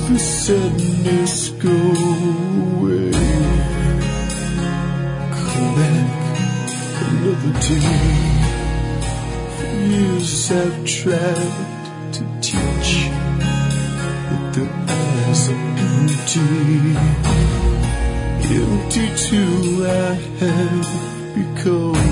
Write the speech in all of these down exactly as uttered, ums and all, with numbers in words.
the sadness go away. Come back another day. For years I've tried to teach, but the eyes are empty. Empty too I have become.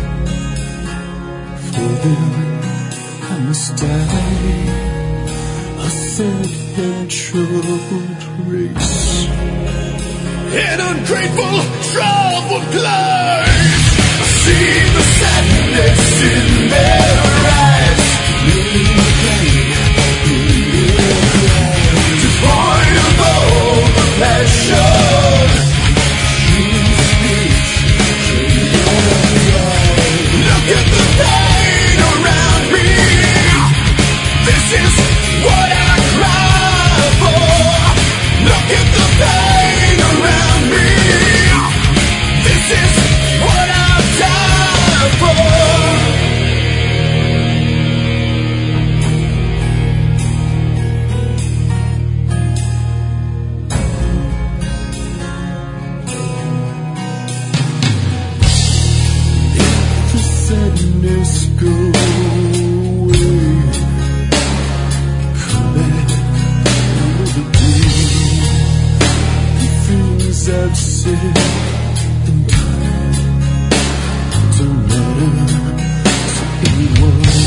For them I must die, a sad and troubled race, an ungrateful, troubled place. I see the sadness in their eyes, devoid of all the passion. Look at the pain around me. This is what I cry for. Look at the pain around me. This is what I die for. If the sadness goes I've said and done don't matter to anyone.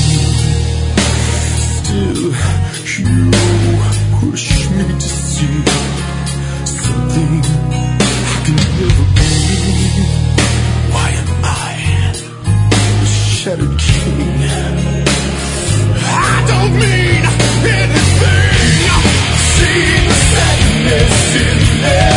Still, you push me to see something I can never be. Why am I a shattered king? I don't mean anything. See the sadness in there.